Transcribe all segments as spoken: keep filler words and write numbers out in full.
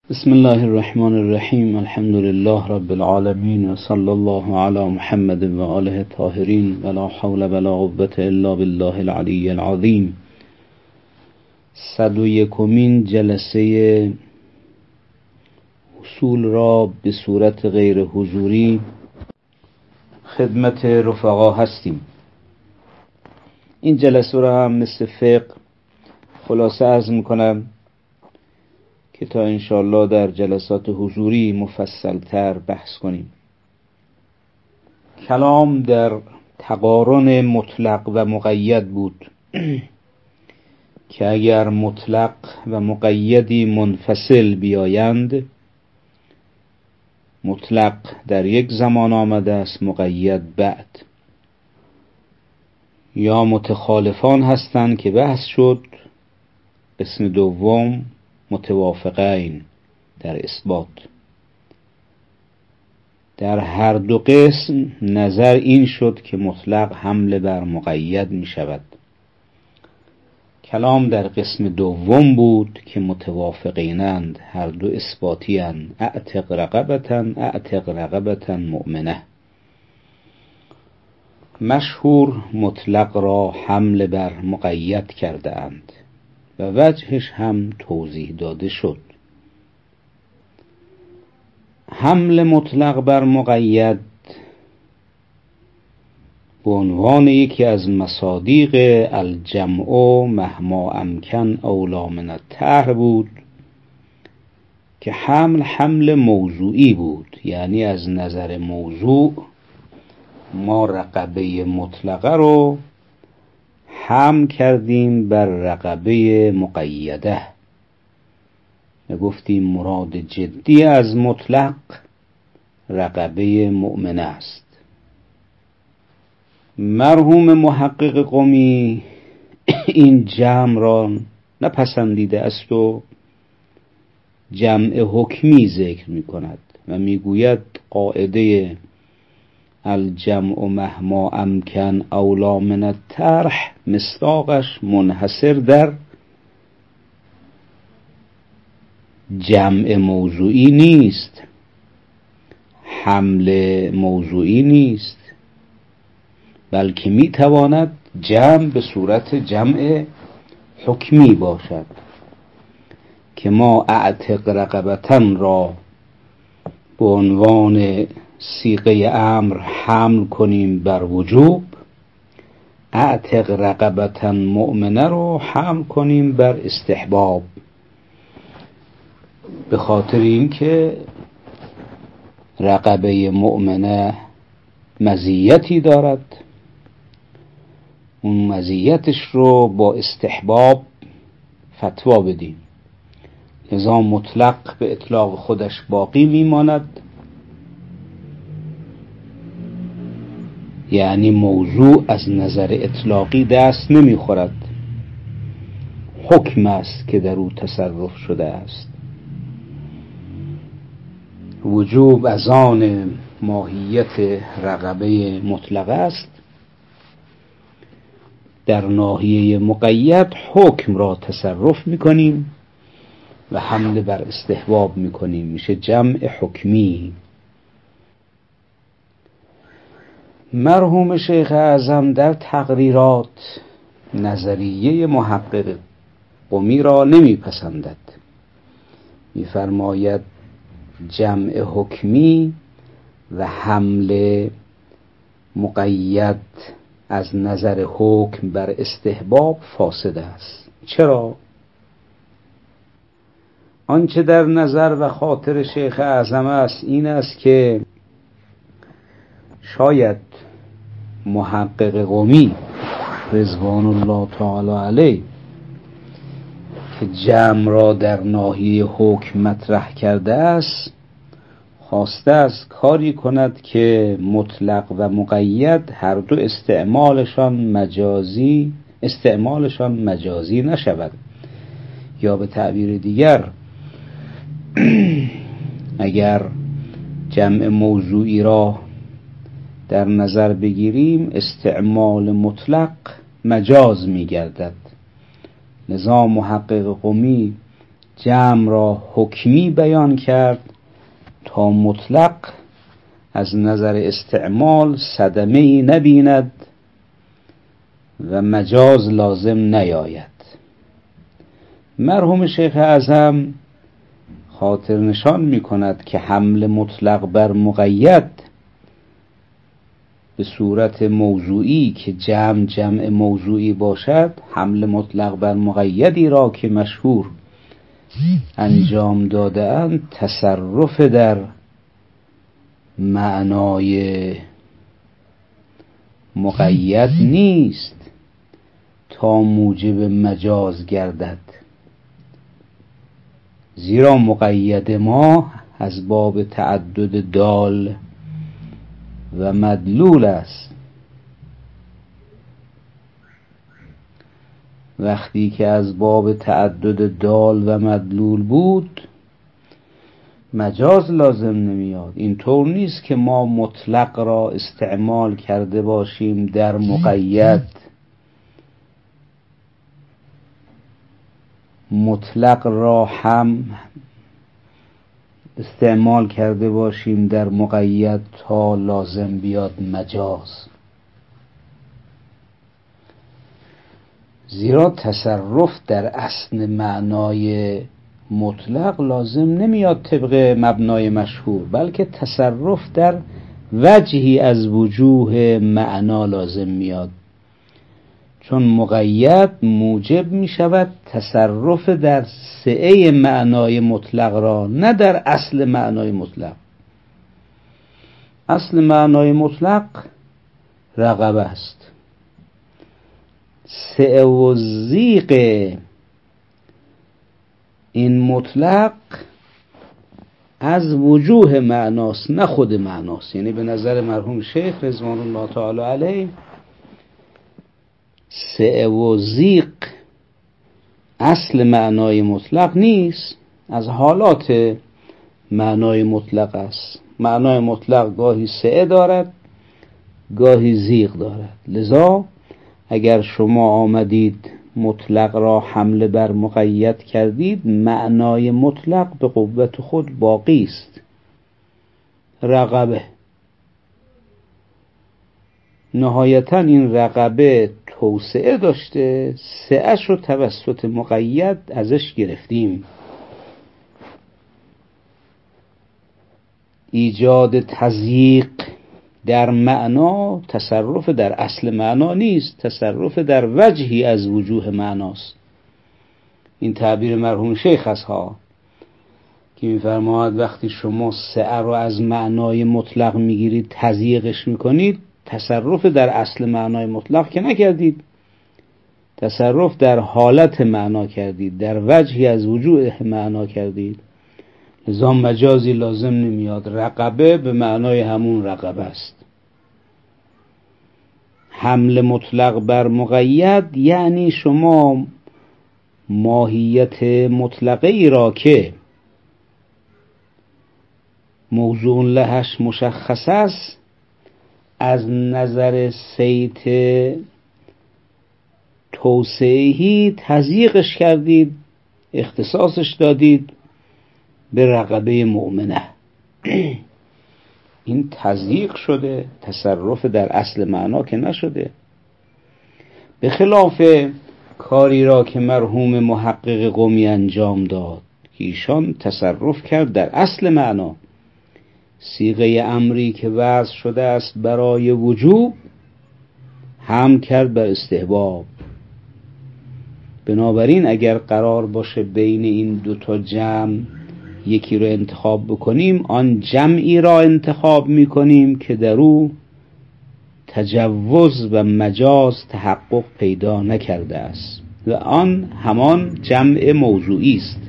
بسم الله الرحمن الرحیم. الحمد لله رب العالمین و صلی الله علی محمد و آله الطاهرین و لا حول ولا قوة الا بالله العلی العظیم. صد و یکمین جلسه اصول را به صورت غیر حضوری خدمت رفقا هستیم. این جلسه را هم مثل فقه خلاصه عرض میکنم که تا انشاءالله در جلسات حضوری مفصل تر بحث کنیم. کلام در تقارن مطلق و مقید بود که اگر مطلق و مقیدی منفصل بیایند، مطلق در یک زمان آمده است، مقید بعد، یا متخالفان هستند که بحث شد. قسم دوم متوافقین در اثبات. در هر دو قسم نظر این شد که مطلق حمله بر مقید می شود. کلام در قسم دوم بود که متوافقینند، هر دو اثباتی‌اند. اعتق رقبتن اعتق رقبتن مؤمنه. مشهور مطلق را حمله بر مقید کرده اند و وجهش هم توضیح داده شد. حمل مطلق بر مقید به عنوان یکی از مصادیق الجمع مهما امکن اولی من الطرح بود که حمل حمل موضوعی بود، یعنی از نظر موضوع ما رقبه مطلقه رو حمل کردیم بر رقبه مقیده و گفتیم مراد جدی از مطلق رقبه مؤمنه است. مرحوم محقق قمی این جمع را نپسندیده است و جمع حکمی ذکر می کند و می گوید قاعده الجمع مهما امکن اولا من الطرح مصداقش منحصر در جمع موضوعی نیست، حمل موضوعی نیست، بلکه می تواند جمع به صورت جمع حکمی باشد که ما اعتق رقبتن را به عنوان صیغه امر حمل کنیم بر وجوب، اعتق رقبتن مؤمنه رو حمل کنیم بر استحباب، به خاطر اینکه رقبه مؤمنه مزیتی دارد، اون مزیتش رو با استحباب فتوا بدیم. لذا مطلق به اطلاق خودش باقی میماند، یعنی موضوع از نظر اطلاقی دست نمیخورد، حکم است که در او تصرف شده است. وجوب از آن ماهیت رقبه مطلقه است، در ناحیه مقید حکم را تصرف میکنیم و حمله بر استحباب میکنیم، میشه جمع حکمی. مرحوم شیخ اعظم در تقریرات نظریه محقق قمی را نمیپسندد، میفرماید جمع حکمی و حمل مقید از نظر حکم بر استحباب فاسد است. چرا؟ آنچه در نظر و خاطر شیخ اعظم است این است که شاید محقق قمی رضوان الله تعالی علیه که جمع را در ناحیه حکم مطرح کرده است، خواسته است کاری کند که مطلق و مقید هر دو استعمالشان مجازی استعمالشان مجازی نشود، یا به تعبیر دیگر اگر جمع موضوعی را در نظر بگیریم استعمال مطلق مجاز می گردد. لذا محقق قمی جمع را حکمی بیان کرد تا مطلق از نظر استعمال صدمه‌ای نبیند و مجاز لازم نیاید. مرحوم شیخ اعظم خاطر نشان می کند که حمل مطلق بر مقید به صورت موضوعی که جمع جمع موضوعی باشد، حمل مطلق بر مقیدی را که مشهور انجام داده اند تصرف در معنای مقید نیست تا موجب مجاز گردد، زیرا مقید ما از باب تعدد دال و مدلول است. وقتی که از باب تعدد دال و مدلول بود مجاز لازم نمیاد. این طور نیست که ما مطلق را استعمال کرده باشیم در مقید، مطلق را هم استعمال کرده باشیم در مقید تا لازم بیاد مجاز، زیرا تصرف در اصل معنای مطلق لازم نمیاد طبق مبنای مشهور، بلکه تصرف در وجهی از وجوه معنا لازم میاد، چون مقید موجب می شود تصرف در سعه معنای مطلق را، نه در اصل معنای مطلق. اصل معنای مطلق رقبه است. سعه و ضیق این مطلق از وجوه معناست نه خود معناست. یعنی به نظر مرحوم شیخ رضوان الله تعالی علیه سعه و ضیق اصل معنای مطلق نیست، از حالات معنای مطلق است. معنای مطلق گاهی سعه دارد گاهی ضیق دارد. لذا اگر شما آمدید مطلق را حمله بر مقید کردید، معنای مطلق به قوت خود باقی است. رقبه نهایتا این رقبه توسعه داشته، سعه‌اش رو توسط مقید ازش گرفتیم. ایجاد تضییق در معنا تصرف در اصل معنا نیست، تصرف در وجهی از وجوه معناست. این تعبیر مرحوم شیخ است ها که می‌فرماید وقتی شما سعه رو از معنای مطلق میگیرید تضییقش میکنید، تصرف در اصل معنای مطلق که نکردید، تصرف در حالت معنا کردید، در وجهی از وجوه معنا کردید. لذا مجازی لازم نمیاد. رقبه به معنای همون رقبه است. حمل مطلق بر مقید یعنی شما ماهیت مطلقه ای را که موضوع لهش مشخص است از نظر سیت توسعهی تضییقش کردید، اختصاصش دادید به رقبه مؤمنه. این تضییق شده، تصرف در اصل معنا که نشده. به خلاف کاری را که مرحوم محقق قمی انجام داد که ایشان تصرف کرد در اصل معنا، صیغه امری که وضع شده است برای وجوب هم کرد بر استحباب. بنابراین اگر قرار باشه بین این دوتا جمع یکی رو انتخاب بکنیم، آن جمعی را انتخاب میکنیم که در او تجوز و مجاز تحقق پیدا نکرده است و آن همان جمع موضوعی است.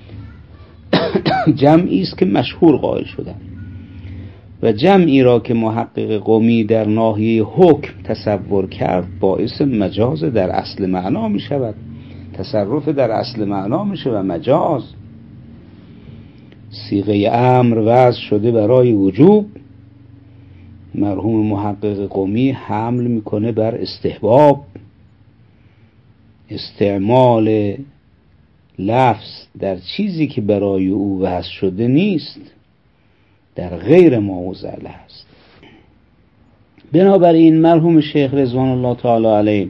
جمعی است که مشهور قائل شدن و جمعی را که محقق قمی در ناحیه حکم تصور کرد باعث مجاز در اصل معنا می شود. تصرف در اصل معنا می شود و مجاز. صیغه امر وضع شده برای وجوب، مرحوم محقق قمی حمل میکنه بر استحباب. استعمال لفظ در چیزی که برای او وضع شده نیست، در غیر موضع است. بنابراین مرحوم شیخ رضوان الله تعالی علیه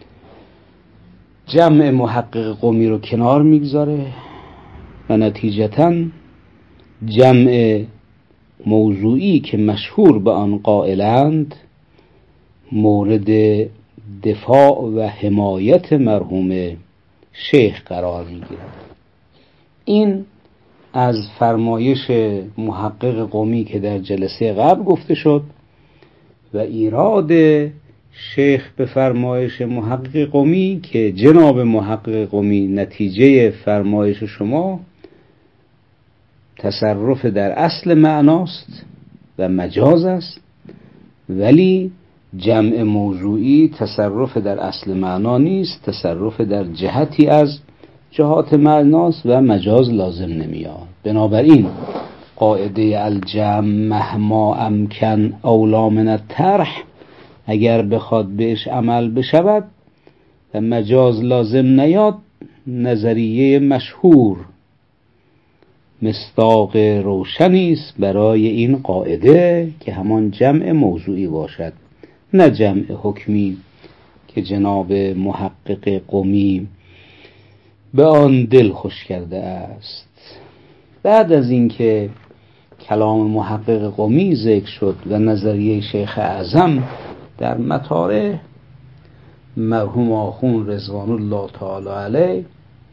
جمع محقق قمی رو کنار میگذاره و نتیجتاً جمع موضوعی که مشهور به آن قائلند مورد دفاع و حمایت مرحوم شیخ قرار میگیرد. این از فرمایش محقق قمی که در جلسه قبل گفته شد و ایراد شیخ به فرمایش محقق قمی که جناب محقق قمی نتیجه فرمایش شما تصرف در اصل معناست و مجاز است، ولی جمع موضوعی تصرف در اصل معنا نیست، تصرف در جهتی از جهات معناست و مجاز لازم نمیاد. بنابراین قاعده الجمع مهما امکن اولا من الطرح اگر بخواد بهش عمل بشود و مجاز لازم نیاد، نظریه مشهور مصداق روشنی است برای این قاعده که همان جمع موضوعی باشد، نه جمع حکمی که جناب محقق قمی به آن دل خوش کرده است. بعد از اینکه کلام محقق قمی ذکر شد و نظریه شیخ اعظم در مطالع، مرحوم آخوند رضوان الله تعالی علیه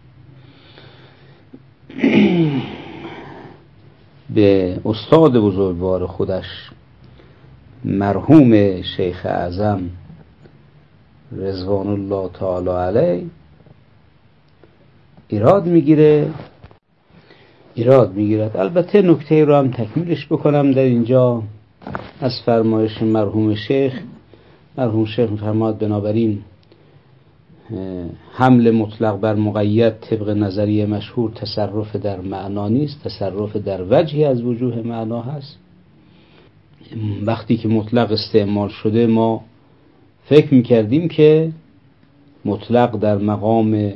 به استاد بزرگوار خودش مرحوم شیخ اعظم رضوان الله تعالی علیه ایراد میگیره ایراد میگیرد. البته نکته رو هم تکمیلش بکنم در اینجا از فرمایش مرحوم شیخ. مرحوم شیخ فرماد بنابراین حمل مطلق بر مقید طبق نظریه مشهور تصرف در معنا نیست، تصرف در وجهی از وجوه معنا هست. وقتی که مطلق استعمال شده ما فکر میکردیم که مطلق در مقام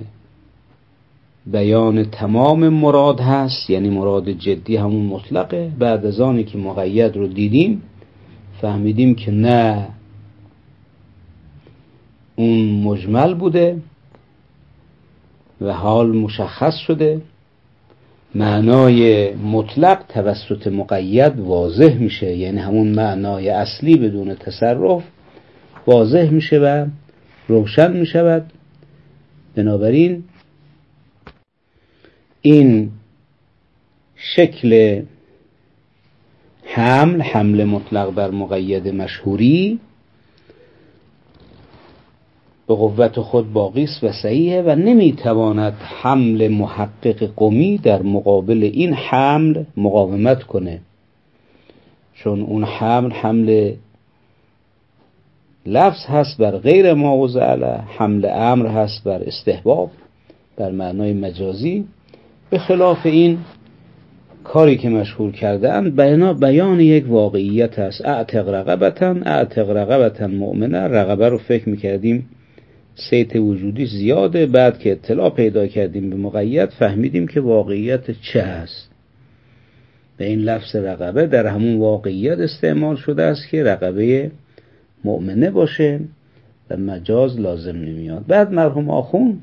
بیان تمام مراد هست، یعنی مراد جدی همون مطلقه. بعد از آنی که مقید رو دیدیم فهمیدیم که نه، اون مجمل بوده و حال مشخص شده، معنای مطلق توسط مقید واضح میشه، یعنی همون معنای اصلی بدون تصرف واضح میشه و روشن میشود. بنابراین این شکل حمل حمل مطلق بر مقید مشهوری به قوت خود باقی است و صحیحه و نمیتواند حمل محقق قمی در مقابل این حمل مقاومت کنه، چون اون حمل حمل لفظ هست بر غیر موضع له، حمل امر هست بر استحباب، بر معنای مجازی. به خلاف این کاری که مشهور کردند بیان بیان یک واقعیت است. اعتق رقبتن اعتق رقبتن مؤمنه. رقبه رو فکر میکردیم سیت وجودی زیاده، بعد که اطلاع پیدا کردیم به مقید فهمیدیم که واقعیت چه هست. به این لفظ رقبه در همون واقعیت استعمال شده است که رقبه مؤمنه باشه و مجاز لازم نمیاد. بعد مرحوم آخوند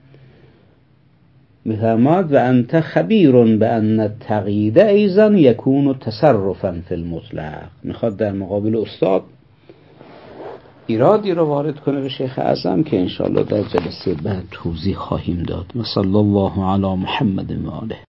می‌فرماد و انت خبیر بان التقیید ایضا یکون تصرفا فی المطلق. میخواد در مقابل استاد ایرادی رو وارد کنه به شیخ اعظم که انشاءالله در جلسه بعد توضیح خواهیم داد. و صلی الله علی محمد و آله.